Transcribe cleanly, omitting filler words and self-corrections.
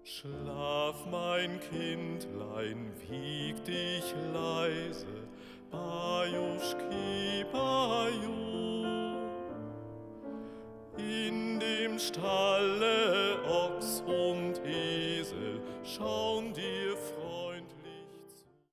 Schlaf, mein Kindlein, wieg dich leise, Bajuschki, Baju. In dem Stalle Ochs und Esel schauen die